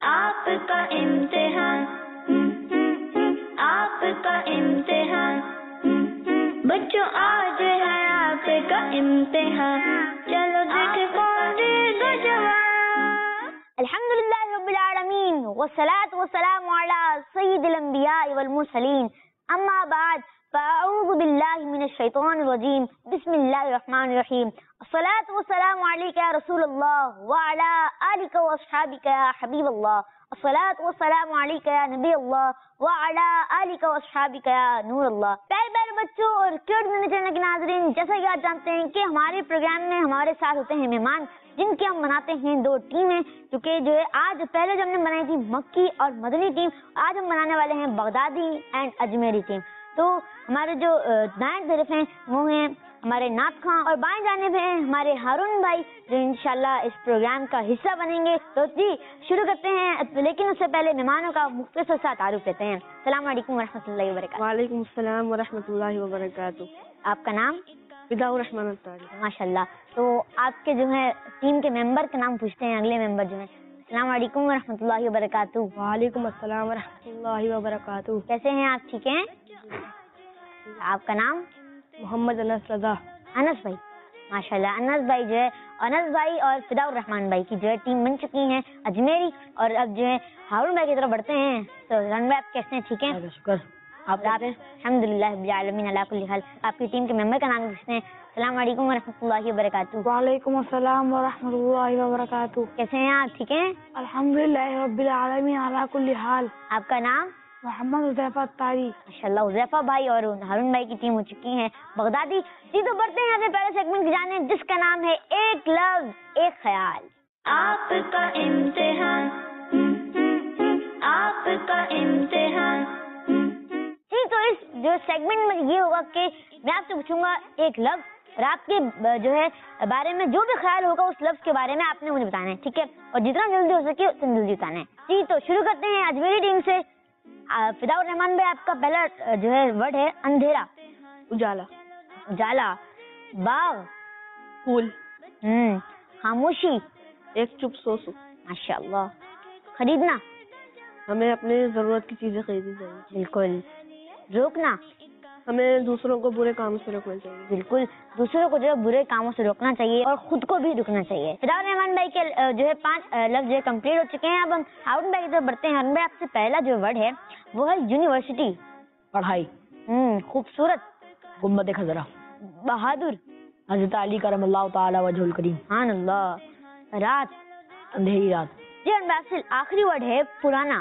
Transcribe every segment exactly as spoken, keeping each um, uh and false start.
آپ کا امتحان آپ کا امتحان بچوں آج ہے آپ کا امتحان چلو دیکھ کون دے گا جواب. الحمدللہ رب العالمین والصلاة والسلام علی سید الانبیاء والمرسلین اما بعد فاعوذ باللہ من الشیطان الرجیم بسم اللہ الرحمن الرحیم الصلاة والسلام علیک یا رسول اللہ وعلی آلک واصحابک یا حبیب اللہ الصلاة والسلام علیک یا نبی اللہ وعلی آلک واصحابک یا نور اللہ. پیارے پیارے بچوں اور کیوٹ میرے چینل کے ناظرین، جیسا کہ آپ جانتے ہیں کہ ہمارے پروگرام میں ہمارے ساتھ ہوتے ہیں مہمان جن کی ہم بناتے ہیں دو ٹیمیں، کیونکہ جو ہے آج پہلے جو ہم نے بنائی تھی مکی اور مدنی ٹیم، آج ہم بنانے والے ہیں بغدادی اینڈ اجمیری ٹیم. تو ہمارے جو دائیں طرف ہیں وہ ہیں ہمارے نعت خواں اور بائیں جانب ہیں ہمارے ہارون بھائی جو انشاءاللہ اس پروگرام کا حصہ بنیں گے. تو جی شروع کرتے ہیں، لیکن اس سے پہلے مہمانوں کا مختصر سا تعارف لیتے ہیں. السلام علیکم ورحمۃ اللہ وبرکاتہ. وعلیکم السلام ورحمۃ اللہ وبرکاتہ. آپ کا نام؟ فداء الرحمن الطاہری. ماشاء اللہ. تو آپ کے جو ہے ٹیم کے ممبر کا نام پوچھتے ہیں، اگلے ممبر جو ہیں. السلام علیکم ورحمۃ اللہ وبرکاتہ. وعلیکم السلام ورحمۃ اللہ وبرکاتہ. کیسے ہیں آپ؟ ٹھیک ہیں. آپ کا نام؟ محمد انس رضا. انس بھائی ماشاء اللہ. انس بھائی جو ہے انس بھائی اور فداء الرحمن بھائی کی جو ہے ٹیم بن چکی ہیں اجمیری، اور اب جو ہے ہارون بھائی کی طرف بڑھتے ہیں. تو رن بھائی آپ کیسے ہیں؟ ٹھیک ہیں. شکر. آپ الحمد للہ رب العالمین علی کل حال. آپ کی ٹیم کے ممبر کا نام پوچھتے ہیں. السلام علیکم ورحمۃ اللہ وبرکاتہ. وعلیکم السلام ورحمۃ اللہ وبرکاتہ. کیسے ہیں آپ؟ ٹھیک ہیں. الحمد للہ رب العالمین علی کل حال. آپ کا نام؟ محمد حذیفہ الطاہری. ماشاء اللہ. حذیفہ بھائی اور ہارون بھائی کی ٹیم ہو چکی ہے بغدادی. جی تو بڑھتے ہیں یہاں سے پہلے سیگمنٹ کی جانب جس کا نام ہے ایک لفظ ایک خیال. آپ کا امتحان آپ کا امتحان. جی تو اس جو سیگمنٹ میں یہ ہوگا کہ میں آپ سے پوچھوں گا ایک لفظ اور آپ کے جو ہے بارے میں جو بھی خیال ہوگا اس لفظ کے بارے میں آپ نے مجھے بتانا ہے، ٹھیک ہے، اور جتنا جلدی ہو سکے اتنا جلدی بتانا ہے. جی تو شروع کرتے ہیں اجمیری ٹیم سے. فداء الرحمن بھائی آپ کا پہلا جو ہے ورڈ ہے اندھیرا. اجالا. اجالا. باغ. پھول. ہوں. خاموشی. ایک چپ سو سو. ماشاء اللہ. خریدنا. ہمیں اپنی ضرورت کی چیزیں خریدنی چاہیے. بالکل. روکنا. ہمیں دوسروں کو برے کاموں سے روکنا چاہیے. بالکل. دوسروں کو جو ہے برے کاموں سے روکنا چاہیے اور خود کو بھی روکنا چاہیے. فداء الرحمن بھائی کے جو ہے پانچ لفظ جو ہے کمپلیٹ ہو چکے ہیں. اب ہم ہارون بھائی کی طرف بڑھتے ہیں. ہارون بھائی آپ سے پہلا جو ورڈ ہے وہ ہے یونیورسٹی. پڑھائی. ہوں. خوبصورت. گنبد خضرا. بہادر. حضرت علی کرم اللہ تعالی وجہ الکریم. سبحان اللہ. رات. اندھیری رات. جی اور آخری ورڈ ہے پرانا.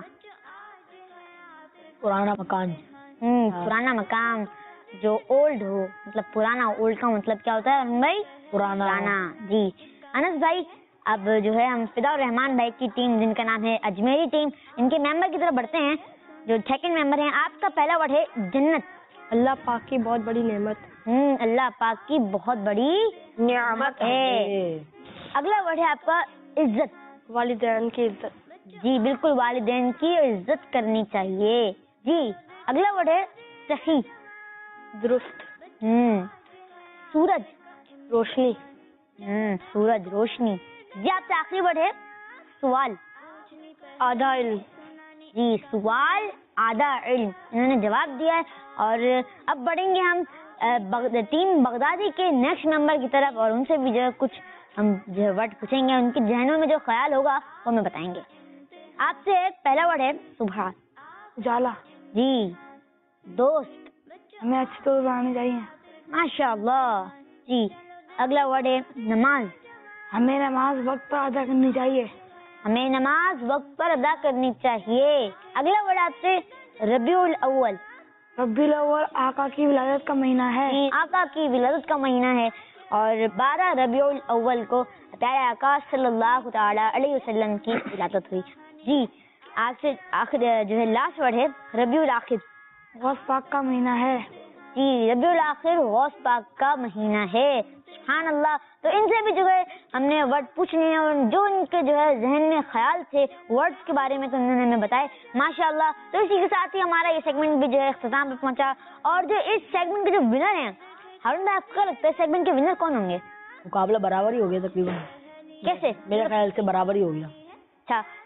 پرانا مکان. ہوں. پرانا مکان جو اولڈ ہو، مطلب پرانا. اولڈ کا مطلب کیا ہوتا ہے بھائی؟ پرانا. پرانا. جی انس بھائی اب جو ہے ہم فداء الرحمن بھائی کی ٹیم جن کا نام ہے اجمیری ٹیم، ان کے ممبر کی طرف بڑھتے ہیں جو سیکنڈ ممبر ہیں. آپ کا پہلا ورڈ ہے جنت. اللہ پاک کی بہت بڑی نعمت. ہوں. اللہ پاک کی بہت بڑی نعمت ہے. اگلا ورڈ ہے آپ کا عزت. والدین کی عزت. جی بالکل. والدین کی عزت کرنی چاہیے. جی اگلا ورڈ ہے سخی. درست. ہوں. سورج. روشنی. ہوں. سورج روشنی. جی آپ سے آخری ورڈ ہے سوال. آدھا علم. جی سوال آدھا علم. انہوں نے جواب دیا ہے. اور اب بڑھیں گے ہم ٹیم بغدادی کے نیکسٹ ممبر کی طرف اور ان سے بھی جو ہے کچھ ہم جو ہے ورڈ پوچھیں گے. ان کے ذہنوں میں جو خیال ہوگا وہ ہمیں بتائیں گے. آپ سے پہلا ورڈ ہے صبح. اجالا. جی دوست. ہمیں اچھی تو بنانی چاہیے. ماشاء اللہ. جی اگلا ورڈ ہے نماز. ہمیں نماز وقت پر ادا کرنی چاہیے. ہمیں نماز وقت پر ادا کرنی چاہیے. اگلا ورڈ آپ سے ربیع الاول. ربیع الاول آقا کی ولادت کا مہینہ ہے. آقا کی ولادت کا مہینہ ہے اور بارہ ربیع الاول کو پیارے آقا صلی اللہ تعالی علیہ وسلم کی ولادت ہوئی. جی آپ سے آخر جو ہے لاسٹ ورڈ ہے ربیع الاخر. غوث پاک کا مہینہ ہے. جی ربیع الاخر غوث پاک کا مہینہ ہے. سبحان اللہ. تو ان سے بھی جو ہے ہم نے ورڈ پوچھنے ہیں اور جو ان کے جو ہے ذہن میں خیال تھے ورڈز کے بارے میں تو انہوں نے ہمیں بتائے ماشاء اللہ. تو اسی کے ساتھ ہی ہمارا یہ سیگمنٹ بھی جو ہے اختتام پہ پہنچا. اور جو اس سیگمنٹ کے جو ونر ہیں ہارون بھائی آپ کو لگتا ہے سیگمنٹ کے ونر کون ہوں گے؟ مقابلہ برابر ہی ہو گیا تقریباً. کیسے؟ میرے خیال سے برابر ہی ہو گیا. اچھا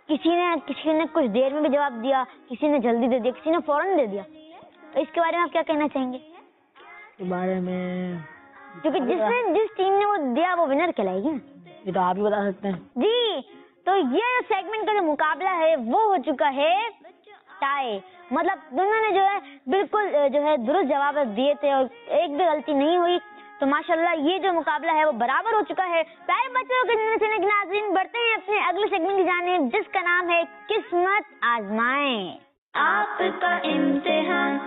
کسی نے کسی نے کچھ دیر میں بھی جواب دیا, کسی نے جلدی دے دیا, کسی نے فوراً دے دیا. تو اس کے بارے میں آپ کیا کہنا چاہیں گے؟ کے بارے میں کیونکہ جس نے جس ٹیم نے وہ دیا وہ ونر کہلائے گی نا. یہ تو آپ ہی بتا سکتے ہیں. جی, تو یہ سیگمنٹ کا جو مقابلہ ہے وہ ہو چکا ہے ٹائی. مطلب دونوں نے جو ہے بالکل جو ہے درست جواب دیے تھے اور ایک بھی غلطی نہیں ہوئی. تو ماشاءاللہ یہ جو مقابلہ ہے وہ برابر ہو چکا ہے. پیارے بچوں کے ناظرین, بڑھتے ہیں اپنے اگلے سیگمنٹ کی جانب جس کا نام ہے قسمت آزمائیں. آپ کا امتحان,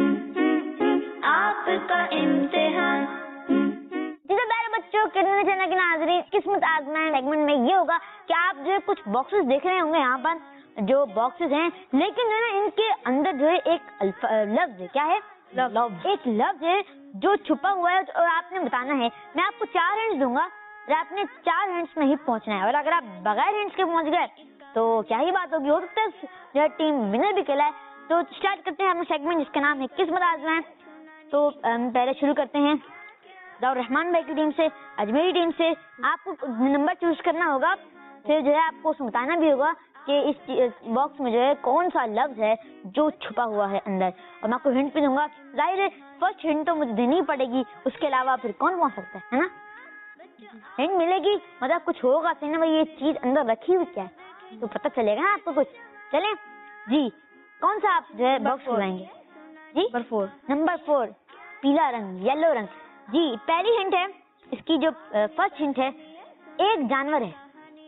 آپ کا امتحان. جیسے پیارے بچوں کے ناظرین, قسمت آزمائیں سیگمنٹ میں یہ ہوگا کہ آپ جو ہے کچھ باکسز دیکھ رہے ہوں گے, یہاں پر جو باکسز ہیں, لیکن جو ہے ان کے اندر جو ہے ایک لفظ ہے. کیا ہے؟ لفظ. ایک لفظ ہے جو چھپا ہوا ہے اور آپ نے بتانا ہے. میں آپ کو چار ہینڈس دوں گا اور آپ نے چار ہینڈس میں ہی پہنچنا ہے. اور اگر آپ بغیر ہینڈس کے پہنچ گئے تو کیا ہی بات ہوگی, ہو سکتا ہے جو ہے ٹیم ونر بھی کہلائے. تو اسٹارٹ کرتے ہیں اپنا سیگمنٹ جس کا نام ہے قسمت آزمائیں. تو پہلے شروع کرتے ہیں ضیاء الرحمان بھائی کی ٹیم سے, اجمیری ٹیم سے. آپ کو نمبر چوز کرنا ہوگا, پھر جو ہے آپ کو بتانا بھی ہوگا کہ اس باکس میں جو ہے کون سا لفظ ہے جو چھپا ہوا ہے اندر. اور میں آپ کو ہنٹ بھی دوں گا. ظاہر ہے فرسٹ ہنٹ تو مجھے دینی پڑے گی, اس کے علاوہ پھر کون پہنچ سکتا ہے نا. ہنٹ ملے گی مطلب کچھ ہوگا صحیح نا بھائی, یہ چیز اندر رکھی ہوئی کیا ہے تو پتہ چلے گا نا آپ کو کچھ. چلیں جی, کون سا آپ جو ہے باکس کھلائیں گے؟ جی نمبر فور. نمبر فور, پیلا رنگ, یلو رنگ. جی پہلی ہنٹ ہے اس کی, جو فرسٹ ہنٹ ہے ایک جانور ہے.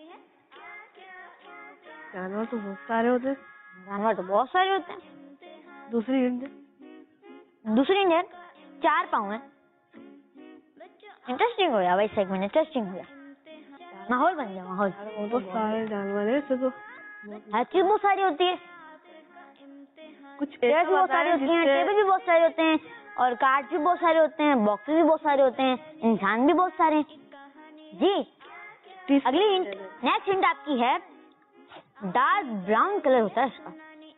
جانور تو بہت سارے ہوتے ہیں. جانور تو بہت سارے ہوتے ہیں. دوسری ہنٹ. دوسری ہنٹ ہے چار پاؤں ہیں. انٹرسٹنگ ہو گیا بھائی سیگمنٹ, انٹرسٹنگ ہو گیا, ماحول بن گیا ماحول. بہت سارے جانور ہیں ایسے تو. ہر چیز بہت ساری ہوتی ہے, کچھ پیڑ بھی بہت سارے ہوتے ہیں, ٹیبل بھی بہت سارے ہوتے ہیں, اور کارڈ بھی بہت سارے ہوتے ہیں, باکسز بھی بہت سارے ہوتے ہیں, انسان بھی بہت سارے ہیں. جی اگلی ہنٹ, نیکسٹ ہنٹ آپ کی ہے ڈارک براؤن کلر ہوتا ہے اس کا.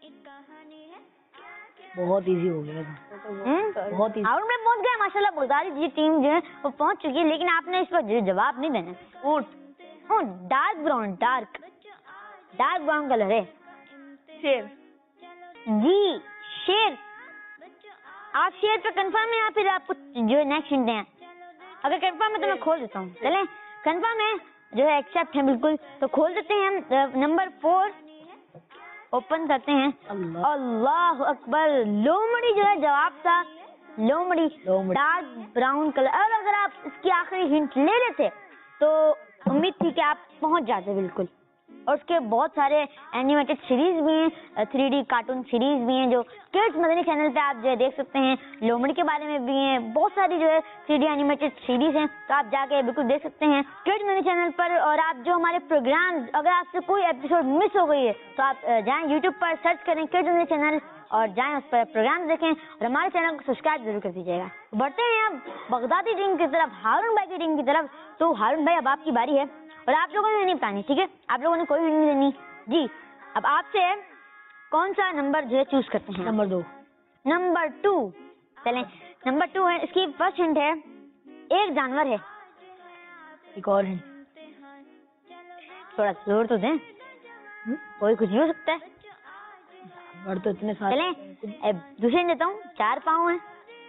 بہت ایزی ہو گیا, بہت ایزی. ہارون میں پہنچ گئے ماشاءاللہ. بغدادی جی ٹیم جو ہے وہ پہنچ چکی ہے, لیکن آپ نے اس پر جواب نہیں دینا. اونٹ. اونٹ dark brown, dark dark brown colour ہے. شیر. جی شیر. آپ شیر پہ کنفرم ہے یا پھر آپ کو جو ہے نیکسٹ ہنٹ ہیں؟ اگر کنفرم ہے تو میں کھول دیتا ہوں. چلیں کنفرم ہے جو ہے ایکسپٹ ہے بالکل, تو کھول دیتے ہیں ہم. نمبر فور اوپن کرتے ہیں. اللہ اکبر, لومڑی جو ہے جواب تھا. لومڑی ڈارک براؤن کلر. اور اگر آپ اس کی آخری ہنٹ لے لیتے تو امید تھی کہ آپ پہنچ جاتے بالکل. اور اس کے بہت سارے اینیمیٹڈ سیریز بھی ہیں, تھری ڈی کارٹون سیریز بھی ہیں جو کڈس مدنی چینل پہ آپ جو ہے دیکھ سکتے ہیں. لومڑی کے بارے میں بھی ہیں, بہت ساری جو ہے تھری ڈی اینیمیٹڈ سیریز ہیں, تو آپ جا کے بالکل دیکھ سکتے ہیں کڈس مدنی چینل پر. اور آپ جو ہمارے پروگرام, اگر آپ سے کوئی ایپیسوڈ مس ہو گئی ہے تو آپ جائیں یوٹیوب پر سرچ کریں کڈس مدنی چینل اور جائیں اس پر پروگرام دیکھیں, اور ہمارے چینل کو سبسکرائب ضرور کر دیجیے گا. بڑھتے ہیں اب بغدادی ٹیم کی طرف, ہارون بھائی کی ٹیم کی طرف. تو ہارون بھائی اب آپ کی باری ہے, اور آپ لوگوں نے نہیں بتانی, ٹھیک ہے؟ آپ لوگوں نے کوئی بھی نہیں دینی. جی اب آپ سے کون سا نمبر جو ہے چوز کرتے ہیں؟ نمبر دو. Number two. چلیں نمبر ٹو ہے, اس کی فرسٹ ہنٹ ہے ایک جانور ہے. ایک اور ہنٹ. تھوڑا زور تو دیں, کوئی کچھ بھی ہو سکتا ہے. جانور تو اتنے سارے. چلیں دوسرے ہنٹ دیتا ہوں, چار پاؤں ہیں.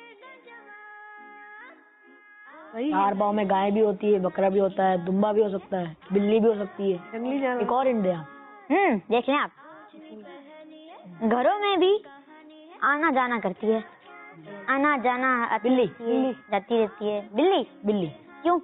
چار پاؤں میں گائے بھی ہوتی ہے, بکرا بھی ہوتا ہے, دمبا بھی ہو سکتا ہے, بلی بھی ہو سکتی ہے. ایک اور ہنٹ دیں. ہوں دیکھ لیں آپ, گھروں میں بھی آنا جانا کرتی ہے. آنا جانا بلی. جاتی رہتی ہے. بلی. بلی. کیوں؟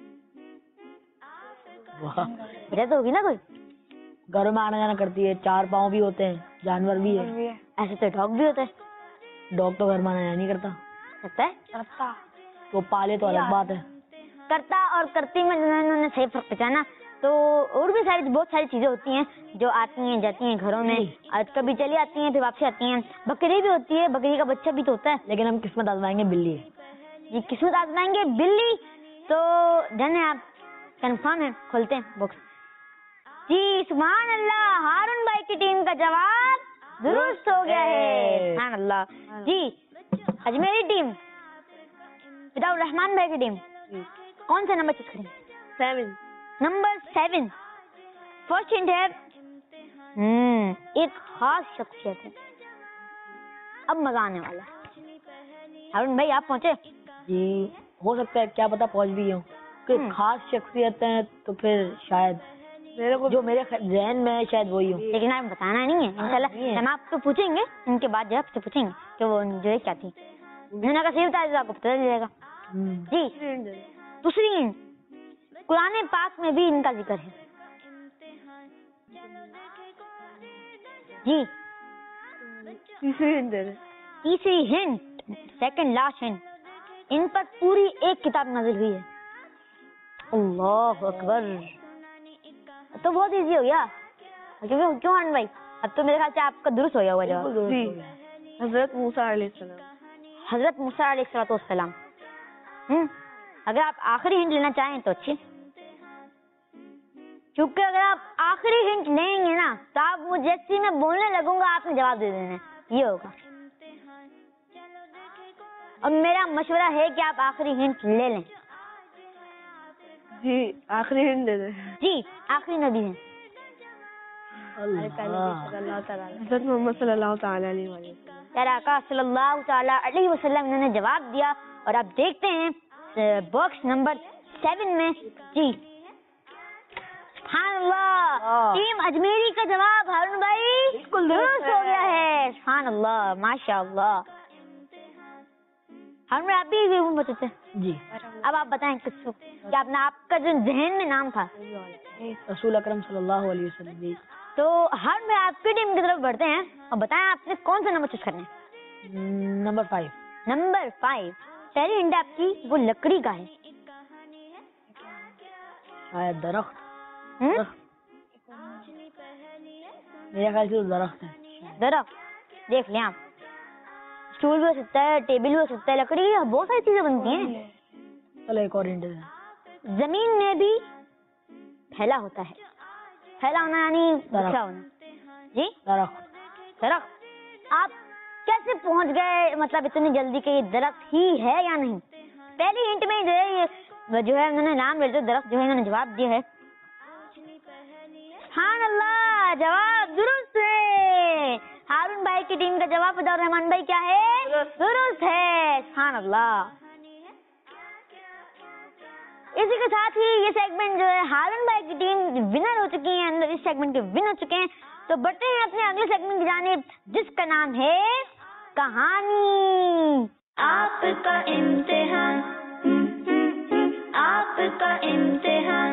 وجہ تو ہوگی نا کوئی. گھروں میں آنا جانا کرتی ہے, چار پاؤں بھی ہوتے ہیں, جانور بھی ہے. ایسے تو ڈاگ بھی ہوتا ہے. ڈاگ تو گھر میں آنا جانا نہیں کرتا. کرتا ہے. کرتا تو پالے تو الگ بات ہے. کرتا اور کرتی میں انہوں نے صحیح فرق پہچانا. تو اور بھی ساری بہت ساری چیزیں ہوتی ہیں جو آتی ہیں جاتی ہیں گھروں میں, کبھی چلی آتی ہیں پھر واپسی آتی ہیں. بکری بھی ہوتی ہے, بکری کا بچہ بھی تو ہوتا ہے. لیکن ہم قسمت آزمائیں گے بلی. جی قسمت آزمائیں گے بلی. تو جانے آپ کنفرم ہے, کھولتے ہیں باکس. جی سبحان اللہ, ہارون بھائی کی ٹیم کا جواب درست ہو گیا ہے. سبحان اللہ. جی اجمیری ٹیم, ضیاء الرحمان بھائی کی ٹیم, کون سا نمبر چوز کریں؟ Seven. Number seven. First hint ہے ہوں ایک خاص شخصیت ہے. اب مزہ آنے والا ہے. ہارون بھائی آپ پہنچے؟ جی ہو سکتا ہے, کیا پتا پہنچ بھی ہوں. کہ خاص شخصیت ہیں تو پھر شاید میرے کو جو میرے ذہن میں ہے شاید وہی ہوں. لیکن آپ بتانا نہیں ہے انشاءاللہ. ہم آپ کو پوچھیں گے ان کے بعد جو آپ سے پوچھیں گے کہ وہ جو ہے کیا تھی. میں نے کہا صحیح بتا دیتا آپ کو پتہ چل جائے گا. جی دوسری ہند, قرآن پاک میں بھی ان کا ذکر ہے. جی تیسری ہند تیسری ہند سیکنڈ لاسٹ ہند, ان پر پوری ایک کتاب نازل ہوئی ہے. اللہ اکبر, تو بہت ایزی ہو گیا. کیوں کیوں ہارون بھائی, اب تو میرے خیال سے آپ کا درست ہو گیا ہوگا جواب. حضرت موسیٰ علیہ السلام. حضرت موسیٰ علیہ السلام. ہوں اگر آپ آخری ہنٹ لینا چاہیں تو اچھی, کیونکہ اگر آپ آخری ہنٹ لیں گے نا تو آپ مجھے جیسے میں بولنے لگوں گا آپ نے جواب دے دینا, یہ ہوگا. اور میرا مشورہ ہے کہ آپ آخری ہنٹ لے لیں. جی آخری ہنٹ دے دیں. جی آخری نبی ہیں حضرت محمد صلی اللہ تعالیٰ علیہ وسلم. پیارے آقا صلی اللہ تعالیٰ علیہ وسلم انہوں نے جواب دیا. اور آپ دیکھتے ہیں باکس نمبر سیون میں. جی سبحان اللہ, ٹیم اجمیری کا جواب ہارون بھائی بالکل درست ہو گیا ہے. سبحان اللہ, ماشاء اللہ. ہارون بھائی آپ بھی بتاتے ہیں. جی اب آپ بتائیں کس کو کیا اپنا آپ کا جو ذہن میں نام تھا رسول اکرم صلی اللہ علیہ وسلم. جی تو ہارون بھائی آپ کی ٹیم کی طرف بڑھتے ہیں اور بتائیں آپ نے کون سا نمبر چوز کرنا ہے. Number five. Number five. پہلی ہنٹ آپ کی وہ لکڑی کا ہے. شاید درخت. ہوں میرے خیال سے درخت ہے. درخت. دیکھ لیں آپ, اسٹول بھی ہو سکتا ہے, ٹیبل بھی ہو سکتا ہے, لکڑی کی بہت ساری چیزیں بنتی ہیں. چلو ایک اور ہنٹ ہے. زمین میں بھی پھیلا ہوتا ہے. پھیلا ہونا یعنی بکھرا ہونا. جی درخت. درخت. آپ کیسے پہنچ گئے مطلب اتنی جلدی کہ یہ درخت ہی ہے یا نہیں؟ پہلی ہنٹ میں جو ہے یہ جو ہے انہوں نے نام لے درخت جو ہے انہوں نے جواب دیا ہے. سبحان اللہ, جواب درست ہے. ہارون بھائی کی ٹیم کا جواب بتاؤ رحمان بھائی کیا ہے؟ درست ہے. سبحان اللہ. اسی کے ساتھ ہی یہ سیگمنٹ جو ہے ہارون بھائی کی ٹیم ونر ہو چکی ہے, اندر اس سیگمنٹ کے ون ہو چکے ہیں. تو بڑھتے ہیں اپنے اگلے سیگمنٹ کی جانب جس کا نام ہے کہانی. آپ کا امتحان, آپ کا امتحان.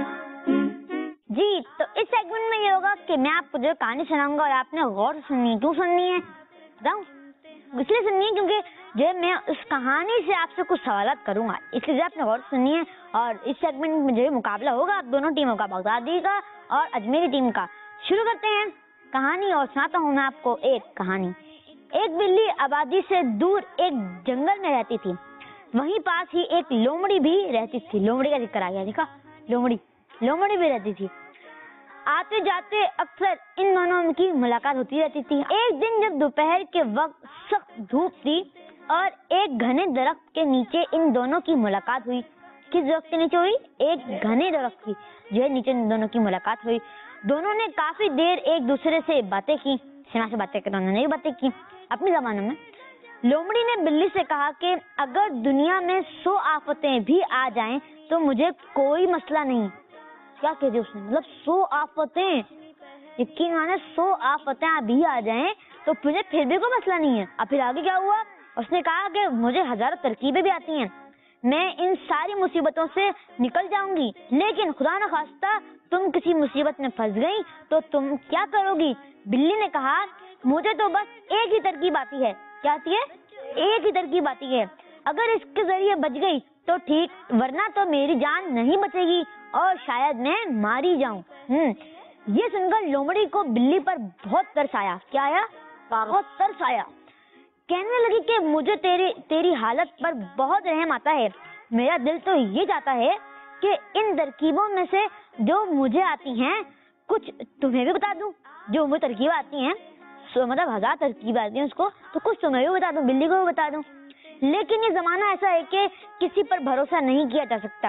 جی تو اس سیگمنٹ میں یہ ہوگا کہ میں آپ کو جو کہانی سناؤں گا اور آپ نے غور سے سننی ہے. کیوں سننی ہے بتاؤں؟ اس لیے سننی ہے کیونکہ جو میں اس کہانی سے آپ سے کچھ سوالات کروں گا, اس لیے آپ نے غور سے سننی ہے. اور اس سیگمنٹ میں جو ہے مقابلہ ہوگا دونوں ٹیموں کا, بغدادی کا اور اجمیری ٹیم کا. شروع کرتے ہیں کہانی اور سناتا ہوں میں آپ کو ایک کہانی. ایک بلی آبادی سے دور ایک جنگل میں رہتی تھی. وہیں پاس ہی ایک لومڑی بھی رہتی تھی. لومڑی کا ذکر آ گیا, دیکھا لومڑی لومڑی بھی رہتی تھی. آتے جاتے اکثر ان دونوں کی ملاقات ہوتی رہتی تھی. ایک دن جب دوپہر کے وقت سخت دھوپ تھی اور ایک گھنے درخت کے نیچے ان دونوں کی ملاقات ہوئی. کس درخت کے نیچے ہوئی؟ ایک گھنے درخت کی جو ہے نیچے ان دونوں کی ملاقات ہوئی. دونوں نے کافی دیر ایک دوسرے سے باتیں کی. سنا سے باتیں کرنا, انہوں نے باتیں کی اپنی زبانوں میں. لومڑی نے بلی سے کہا کہ اگر دنیا میں سو آفتیں بھی آ جائیں تو مجھے کوئی مسئلہ نہیں. کیا کہتے اس نے, مطلب سو آفتیں, یقین مانے سو آفتیں ابھی آ جائیں تو مجھے پھر بھی کوئی مسئلہ نہیں ہے. اب پھر آگے کیا ہوا؟ اس نے کہا کہ مجھے ہزاروں ترکیبیں بھی آتی ہیں, میں ان ساری مصیبتوں سے نکل جاؤں گی, لیکن خدا نخواستہ تم کسی مصیبت میں پھنس گئی تو تم کیا کرو گی؟ بلی نے کہا مجھے تو بس ایک ہی ترکیب آتی ہے. کیا آتی ہے؟ ایک ہی ترکیب آتی ہے. اگر اس کے ذریعے بچ گئی تو ٹھیک, ورنہ تو میری جان نہیں بچے گی اور شاید میں ماری جاؤں. ہم یہ سن کر لومڑی کو بلی پر بہت ترس آیا. کیا آیا؟ بہت ترس آیا. کہنے لگی کہ مجھے تیری تیری حالت پر بہت رحم آتا ہے. میرا دل تو یہ چاہتا ہے کہ ان ترکیبوں میں سے جو مجھے آتی ہیں کچھ تمہیں بھی بتا دوں. جو مجھے ترکیب آتی ہیں مطلب ہزار ترکیب آتی ہیں اس کو, تو کچھ تمہیں بھی بتا دوں, بلی کو بھی بتا دوں. لیکن یہ زمانہ ایسا ہے کہ کسی پر بھروسہ نہیں کیا جا سکتا.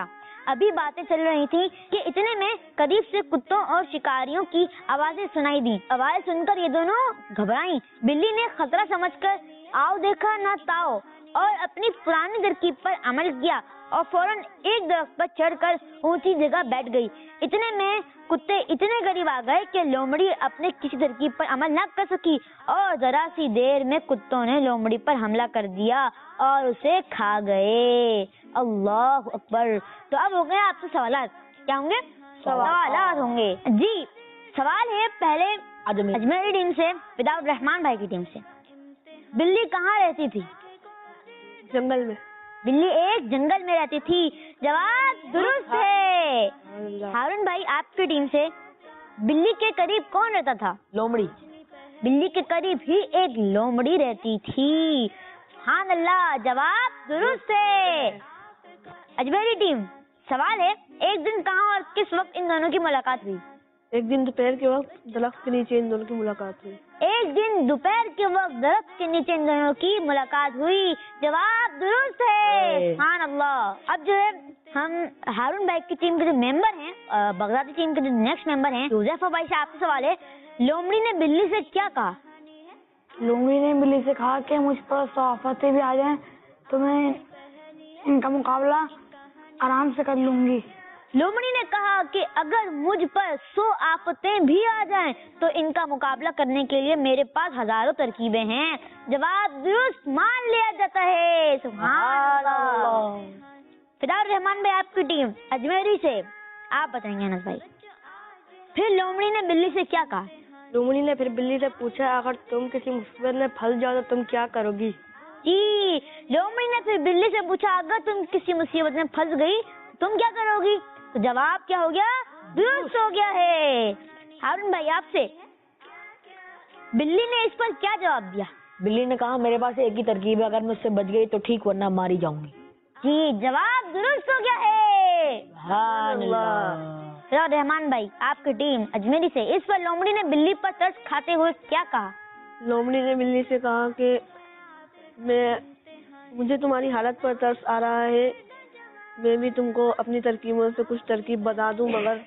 ابھی باتیں چل رہی تھی کہ اتنے میں قریب سے کتوں اور شکاریوں کی آوازیں سنائی دی. آوازیں سن کر یہ دونوں گھبرائیں. بلی نے خطرہ سمجھ کر آؤ دیکھا نہ تاؤ اور اپنی پرانی ترکیب پر عمل کیا اور فوراً ایک درخت پر چڑھ کر اونچی جگہ بیٹھ گئی. اتنے میں کتے اتنے قریب آ گئے کہ لومڑی اپنے کسی ترکیب پر عمل نہ کر سکی اور ذرا سی دیر میں کتوں نے لومڑی پر حملہ کر دیا اور اسے کھا گئے. اللہ اکبر. تو اب ہو گئے آپ سے سوالات. کیا ہوں گے؟ سوالات ہوں گے. جی سوال ہے پہلے اجمیری ٹیم سے فداء الرحمان بھائی کی ٹیم سے. بلی کہاں رہتی تھی؟ جنگل میں. بلی ایک جنگل میں رہتی تھی. جواب درست ہے. ہارون بھائی آپ کی ٹیم سے بلی کے قریب کون رہتا تھا؟ لومڑی. بلی کے قریب ہی ایک لومڑی رہتی تھی. سبحان اللہ. جواب درست ہے. اجمیری ٹیم سوال ہے ایک دن کہاں اور کس وقت ان دونوں کی ملاقات ہوئی؟ ایک دن دوپہر کے وقت درخت کے نیچے ان دونوں کی ملاقات ہوئی. ایک دن دوپہر کے وقت درخت کے نیچے ان دونوں کی ملاقات ہوئی. جواب درست ہے. سبحان اللہ. اب جو ہے ہم ہارون بھائی کی ٹیم کے جو ممبر ہیں بغدادی ٹیم کے جو نیکسٹ ممبر ہیں حذیفہ بھائی سے آپ سے سوال ہے لومڑی نے بلی سے کیا کہا؟ لومڑی نے بلی سے کہا کہ مجھ پر سو آفتیں بھی آ جائیں تو میں ان کا مقابلہ آرام سے کر لوں گی. لومڑی نے کہا کہ اگر مجھ پر سو آفتیں بھی آ جائیں تو ان کا مقابلہ کرنے کے لیے میرے پاس ہزاروں ترکیبیں ہیں. جواب درست مان لیا جاتا ہے. سبحان اللہ. فداء الرحمان بھائی آپ کی ٹیم اجمیری سے آپ بتائیں گے انس بھائی. پھر لومڑی نے بلی سے کیا کہا؟ لومڑی نے پھر بلی سے پوچھا اگر تم کسی مصیبت میں پھنس جاؤ تو تم کیا کرو گی؟ جی لومڑی نے پھر بلی سے پوچھا اگر تم کسی مصیبت میں پھنس گئی تم کیا کرو گی؟ تو جواب کیا ہو گیا؟ درست ہو گیا ہے. ہارون بھائی آپ سے بلی نے اس پر کیا جواب دیا؟ بلی نے کہا میرے پاس ایک ہی ترکیب ہے اگر میں اس سے بچ گئی تو ٹھیک ورنہ ماری جاؤں گی. جی جواب درست ہو گیا ہے. سبحان اللہ. فداء الرحمان بھائی آپ کی ٹیم اجمیری سے اس پر لومڑی نے بلی پر ترس کھاتے ہوئے کیا کہا؟ لومڑی نے بلی سے کہا کہ میں مجھے تمہاری حالت پر ترس آ رہا ہے میں بھی تم کو اپنی ترکیبوں سے کچھ ترکیب بتا دوں مگر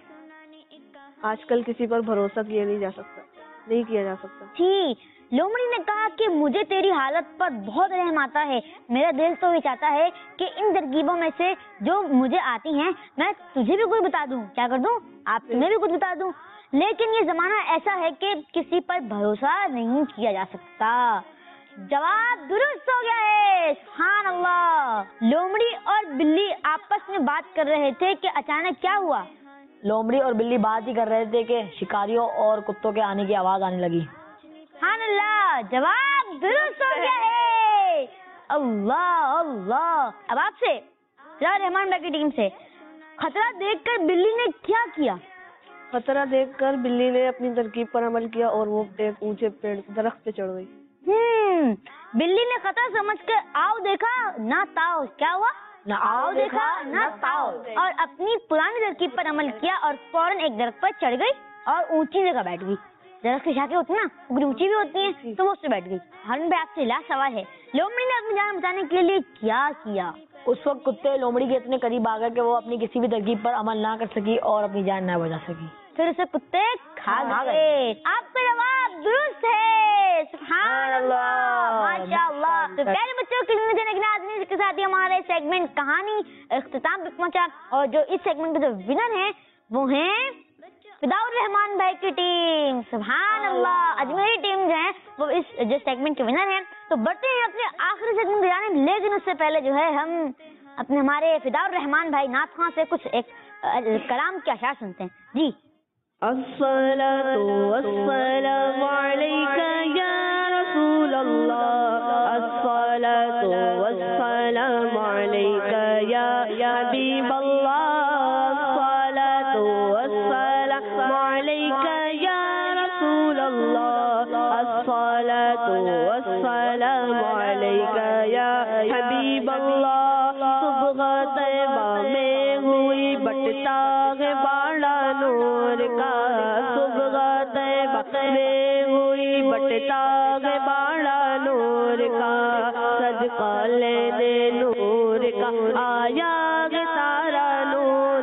آج کل کسی پر بھروسہ کیا نہیں جا سکتا نہیں کیا جا سکتا. جی لومڑی نے کہا کہ مجھے تیری حالت پر بہت رحم آتا ہے. میرا دل تو یہ چاہتا ہے کہ ان ترکیبوں میں سے جو مجھے آتی ہیں میں تجھے بھی کچھ بتا دوں. کیا کر دوں؟ آپ تمہیں بھی کچھ بتا دوں. لیکن یہ زمانہ ایسا ہے کہ کسی پر بھروسہ نہیں کیا جا سکتا. جواب درست ہو گیا ہے. سبحان اللہ. لومڑی اور بلی آپس میں بات کر رہے تھے کہ اچانک کیا ہوا؟ لومڑی اور بلی بات ہی کر رہے تھے کہ شکاریوں اور کتوں کے آنے کی آواز آنے لگی. سبحان اللہ. جواب درست ہو گیا ہے. اللہ اللہ. اب آپ سے فداء الرحمان بھائی کی ٹیم سے خطرہ دیکھ کر بلی نے کیا کیا؟ خطرہ دیکھ کر بلی نے اپنی ترکیب پر عمل کیا اور وہ ایک اونچے پیڑ درخت پہ چڑھ گئی. ہم بلی نے خطرہ سمجھ کر آؤ دیکھا نہ تاؤ. کیا ہوا؟ نہ آؤ دیکھا نہ تاؤ اور اپنی پرانی ترکیب پر عمل کیا اور فوراً ایک درخت پر چڑھ گئی اور اونچی جگہ بیٹھ گئی. درخت کی شاخیں ہوتی ہیں نا وہ اونچی بھی ہوتی ہیں تو وہ اس سے بیٹھ گئی. ہارون بھائی آپ سے لاسٹ سوال ہے لومڑی نے اپنی جان بچانے کے لیے کیا کیا؟ اس وقت کتے لومڑی کے اتنے قریب آ گئے کہ وہ اپنی کسی بھی ترکیب پر عمل نہ کر سکی اور اپنی جان نہ بچا سکی. پھر اسے کتے کھا گئے. آپ کا جواب درست ہے. سبحان اللہ. ماشاء اللہ. تو پیارے بچوں کی ناظرین کے ساتھ ہی ہمارے سیگمنٹ کہانی اختتام پہ پہنچا اور جو اس سیگمنٹ کے جو ونر ہیں وہ ہیں فداء الرحمان بھائی کی ٹیم. سبحان اللہ. اجمیری ٹیم جو ہے وہ اس جو سیگمنٹ کے ونر ہیں. تو بڑھتے ہیں اپنے آخری سیگمنٹ کی جانب لیکن اس سے پہلے جو ہے ہم اپنے ہمارے فداء الرحمان بھائی نعت خواں سے کچھ ایک کلام کے اشعار سنتے ہیں. جی الصلاة والسلام عليك يا رسول الله الصلاة والسلام عليك يا حبيب الله الصلاة والسلام عليك يا رسول الله الصلاة والسلام عليك يا حبيب الله صبح طیبہ میں ہوئی بٹتا ہے باڑا نور کا صبح طیبہ میں ہوئی بٹتا ہے باڑا نور کا صدقہ لینے نور کا آیا ہے تارا نور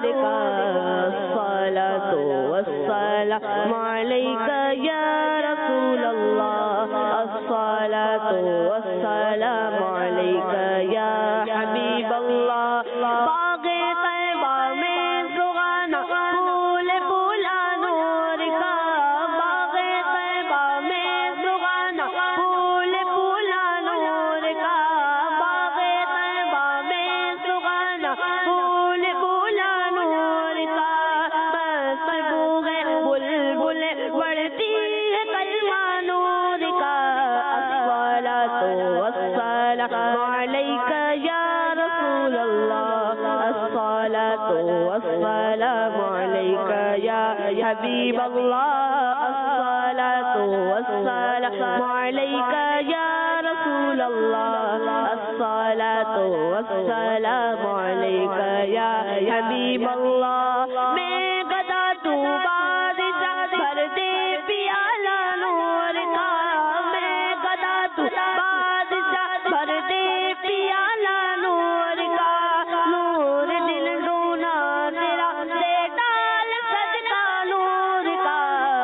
حبیب اللہ الصلاۃ والسلام علیک یا رسول اللہ الصلاۃ والسلام علیک یا حبیب اللہ میں گدا تو بادشاہ بھر دے پیالہ نور کا میں گدا تو بادشاہ بھر دے پیالہ نور کا نور دل ڈونا تیرا دے ڈال صدقہ نور کا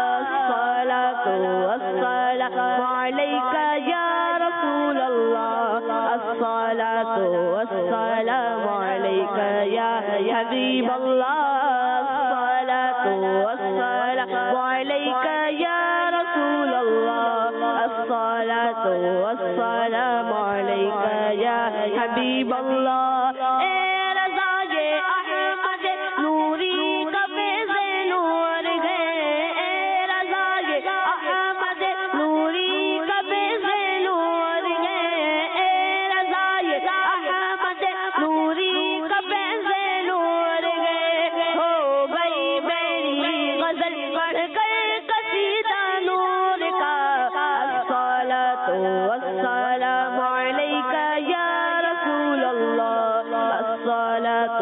الصلاۃ والسلام علیک یا رسول اللہ الصلاۃ والسلام علیک یا حبیب اللہ الصلاۃ والسلام علیک یا رسول اللہ الصلاۃ والسلام علیک یا حبیب اللہ اے رضا یہ احمد نوری کا فیض نور ہے اے رضا یہ احمد نوری کا فیض نور ہے اے رضا یہ احمد نوری کا فیض نور ہے ہو گئی میری غزل پڑھ کر قصیدہ نور کا الصلاۃ والسلام علیک یا رسول اللہ الصلاۃ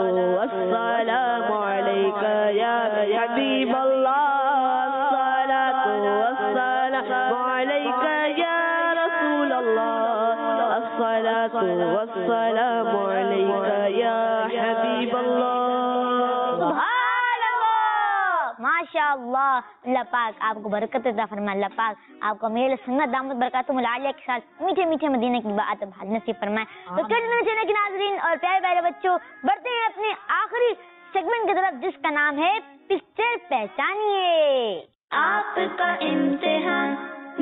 والسلام علیک یا حبیب اللہ الصلاۃ والسلام علیک یا رسول اللہ الصلاۃ والسلام علیک یا حبیب اللہ سبحان اللہ ماشاء اللہ. اللہ پاک آپ کو برکت عطا فرمائے. اللہ پاک آپ کو میل سنت دامت برکاتہم العالیہ کے ساتھ میٹھے میٹھے مدینے کی بات نصیب فرمائے. تو چلنے چلنے کے ناظرین اور پیارے پیارے بچوں بڑھتے ہیں اپنے آخری سیگمنٹ کی طرف جس کا نام ہے پکچر پہچانیے. آپ کا امتحان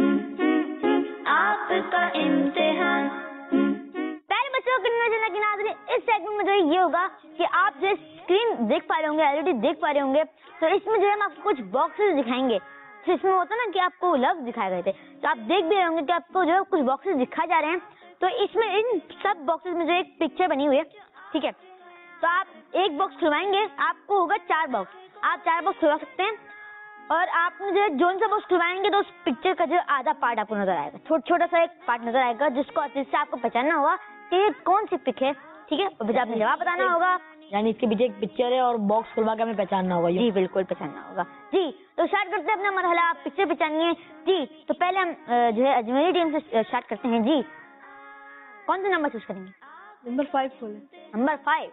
آپ کا امتحان پہلے بچوں کو چلنے کے ناظرین اس سیگمنٹ میں جو ہے یہ ہوگا کہ آپ جو اسکرین دیکھ پا رہے ہوں گے ایل ای ڈی دیکھ پا رہے ہوں گے تو اس میں جو ہے ہم آپ کو کچھ باکسز دکھائیں گے. تو اس میں ہوتا نا کہ آپ کو لفظ دکھائے گئے تھے تو آپ دیکھ بھی رہے ہوں گے کہ آپ کو جو ہے کچھ باکسز دکھائے جا رہے ہیں. تو اس میں ان سب باکسز میں جو ایک پکچر بنی ہوئی ہے ٹھیک ہے. تو آپ ایک باکس کھلوائیں گے آپ کو ہوگا چار باکس. آپ چار باکس کھلوا سکتے ہیں اور آپ جو ہے جون سا باکس کھلوائیں گے تو اس پکچر کا جو آدھا پارٹ آپ کو نظر آئے گا. چھوٹا چھوٹا سا ایک پارٹ نظر آئے گا جس کو جس سے آپ کو پہچاننا ہوگا کہ یہ کون سی پک ہے ٹھیک ہے. اور پھر آپ نے جواب بتانا ہوگا یعنی اس کے پیچھے ایک پکچر ہے اور باکس کھلوا کے ہمیں پہچاننا ہوگا. جی بالکل پہچاننا ہوگا. جی تو اسٹارٹ کرتے ہیں اپنا مرحلہ آپ پکچر پہچانیے. جی تو پہلے ہم جو ہے اجمیری ٹیم سے اسٹارٹ کرتے ہیں. جی کون سا نمبر چوز کریں گے؟ نمبر فائیو کھولیں. Number five.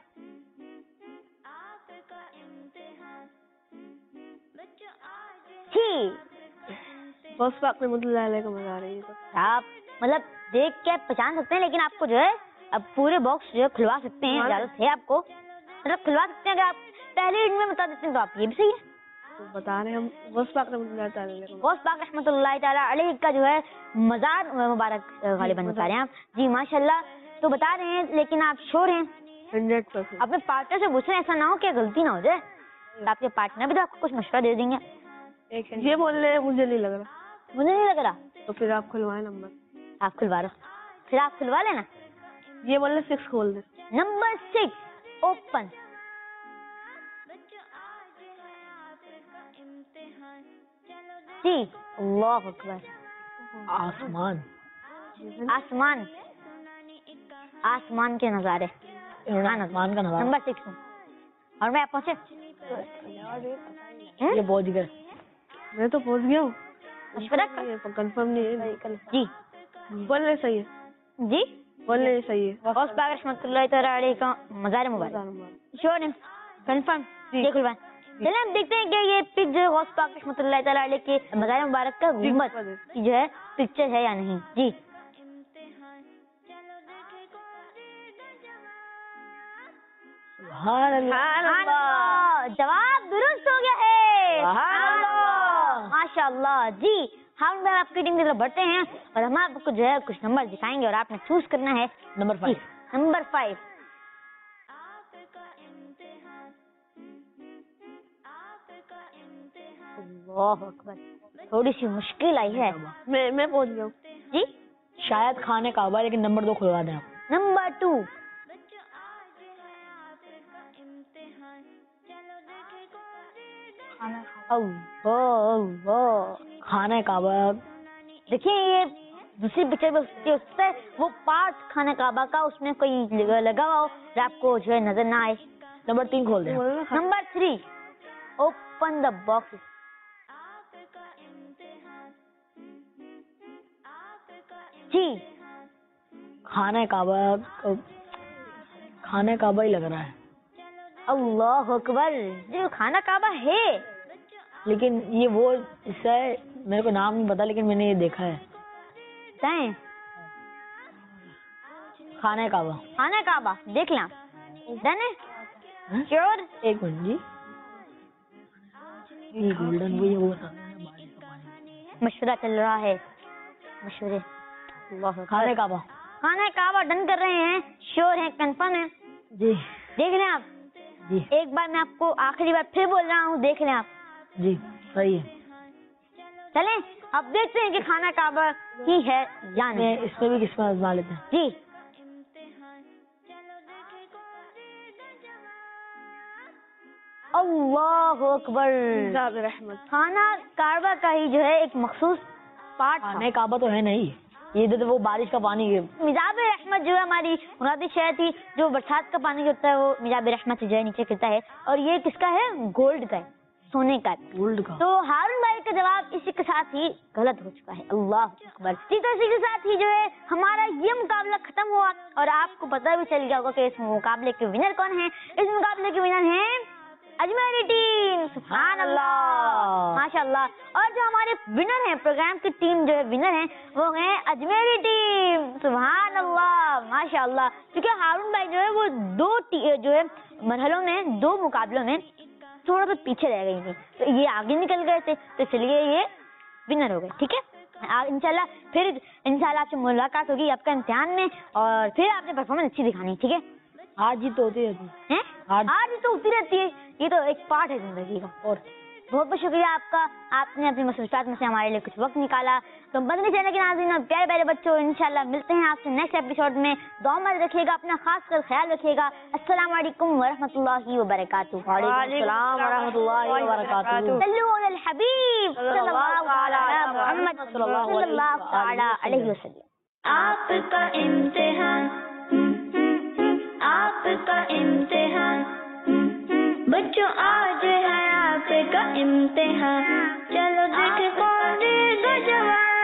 جی غوث پاک رحمۃ اللہ علیہ کا مزہ آ رہی ہے. آپ مطلب دیکھ کے پہچان سکتے ہیں لیکن آپ کو جو ہے اب پورے باکس جو ہے کھلوا سکتے ہیں. اجازت ہے آپ کو مطلب کھلوا سکتے ہیں. اگر آپ پہلے ہنٹ میں بتا دیتے ہیں تو آپ یہ بھی صحیح ہے. تو بتا رہے ہیں ہم غوث پاک رحمۃ اللہ تعالی علیہ. غوث پاک رحمۃ اللہ تعالیٰ علیہ کا جو ہے مزار مبارک غالباً بتا رہے ہیں آپ. جی ماشاء اللہ. تو بتا رہے ہیں لیکن آپ شور ہیں ہنڈریڈ پرسینٹ. اپنے پارٹنر سے پوچھ رہے ہیں ایسا نہ ہو کہ غلطی نہ ہو جائے. آپ کے پارٹنر بھی تو آپ کو کچھ مشورہ دے دیں گے. یہ بول رہے ہیں مجھے نہیں لگ رہا. مجھے نہیں لگ رہا. تو پھر آپ کھلوائیں نمبر. آپ کھلوا رہے پھر آپ کھلوا لینا. یہ بول رہے سکس کھول دیں. Number six open. جی اللہ اکبر. آسمان آسمان آسمان کے نظارے. آسمان کا نظارہ. نمبر سکس اور میں آپ پہنچے. یہ پہنچ گئے. میں تو پہنچ گیا ہوں. کنفرم نہیں ہے. جی بول رہے صحیح ہے. جی بول رہے صحیح ہے. غوث پاک رحمۃ اللہ تعالیٰ علیہ کا مزار مبارک. شور ہے کنفرم. یہ کھلوائیں. چلیں ہم دیکھتے ہیں کہ یہ پک جو ہے غوث پاک رحمۃ اللہ تعالیٰ علیہ کے مزار مبارک کا گنبد کی جو ہے پکچر ہے یا نہیں. جی سبحان اللہ. جواب درست ہو گیا ہے. ماشاء اللہ. جی ہم بار آپ کی ٹیم کی طرف بڑھتے ہیں اور ہم آپ کو جو ہے کچھ نمبر دکھائیں گے اور آپ نے چوز کرنا ہے نمبر فائیو. Number five. اللہ اکبر. تھوڑی سی مشکل آئی ہے. میں میں پہنچ گیا ہوں. جی شاید کھانے کعبہ لیکن نمبر دو کھلوا دیں آپ. Number two. اللہ اللہ خانہ کعبہ. دیکھیں یہ دوسری پکچر میں اس سے وہ پارٹ خانہ کعبہ کا اس میں کوئی لگا ہوا ہو جو آپ کو جو ہے نظر نہ آئے. نمبر تین کھول دیں. Number three open the box. جی خانہ کعبہ خانہ کعبہ ہی لگ رہا ہے. اللہ اکبر جو خانہ کعبہ ہے لیکن یہ وہ حصہ ہے میرے کو نام نہیں پتا لیکن میں نے یہ دیکھا ہے. تائیں خانہ کعبہ خانہ کعبہ دیکھ لیں ڈن ہے شیور. ایک منٹ جی یہ گولڈن وہی وہ تھا مشورہ چل رہا ہے مشورے. اللہ خانہ کعبہ خانہ کعبہ ڈن کر رہے ہیں شیور ہیں کنفرم ہے. جی دیکھ لیں آپ جی ایک بار میں آپ کو آخری بار پھر بول رہا ہوں دیکھ لیں آپ. جی صحیح ہے. چلیں اب دیکھتے ہیں کہ خانہ کعبہ ہی ہے یا میں نہیں. اس میں بھی کس میں آزما لیتے ہیں. جی اللہ اکبر حجاب رحمت. خانہ کعبہ کا ہی جو ہے ایک مخصوص پارٹ تھا. خانہ کعبہ تو ہے نہیں یہ تو وہ بارش کا پانی ہے. مزاب رحمت جو ہے ہماری مرادی شہر تھی جو برسات کا پانی جو ہوتا ہے وہ مزاب رحمت سے جو ہے نیچے گرتا ہے اور یہ کس کا ہے گولڈ کا ہے سونے کا ہے. گولڈ کا. تو ہارون بھائی کا جواب اسی کے ساتھ ہی غلط ہو چکا ہے. اللہ اکبر. جی تو اسی کے ساتھ ہی جو ہے ہمارا یہ مقابلہ ختم ہوا اور آپ کو پتہ بھی چل گیا ہوگا کہ اس مقابلے کے ونر کون ہیں. اس مقابلے کے ونر ہیں اجمیری ٹیم. سبحان اللہ ماشاء اللہ. اور جو ہمارے ونر ہیں پروگرام کی ٹیم جو ہے ونر ہیں وہ ہیں اجمیری ٹیم. سبحان اللہ ماشاء اللہ. کیونکہ ہارون بھائی جو ہے وہ دو جو ہے مرحلوں میں دو مقابلوں میں تھوڑا بہت پیچھے رہ گئی تھی تو یہ آگے نکل گئے تھے تو اس لیے یہ ونر ہو گئے. ٹھیک ہے انشاءاللہ پھر انشاءاللہ آپ سے ملاقات ہوگی آپ کا امتحان میں اور پھر آپ نے پرفارمنس اچھی دکھانی. ٹھیک ہے آج ہی تو ہوتی رہتی ہیں آج ہی تو ہوتی رہتی ہے یہ تو ایک پارٹ ہے زندگی کا. اور بہت بہت شکریہ آپ کا آپ نے اپنی مصروفیات میں سے ہمارے لیے کچھ وقت نکالا. تو مدنی چینل کے ناظرین اور پیارے پیارے بچوں انشاءاللہ ملتے ہیں آپ سے نیکسٹ ایپیسوڈ میں. دعا میں رکھیے گا اپنا خاص کر خیال رکھیے گا. السلام علیکم ورحمۃ اللہ وبرکاتہ. وعلیکم السلام ورحمۃ اللہ وبرکاتہ. صلوا علی الحبیب صلی اللہ علی محمد صلی اللہ تعالی علیہ وسلم. آپ کا امتحان آپ کا امتحان بچوں آج ہے آپ کا امتحان چلو دیکھ کون دے گا جواب.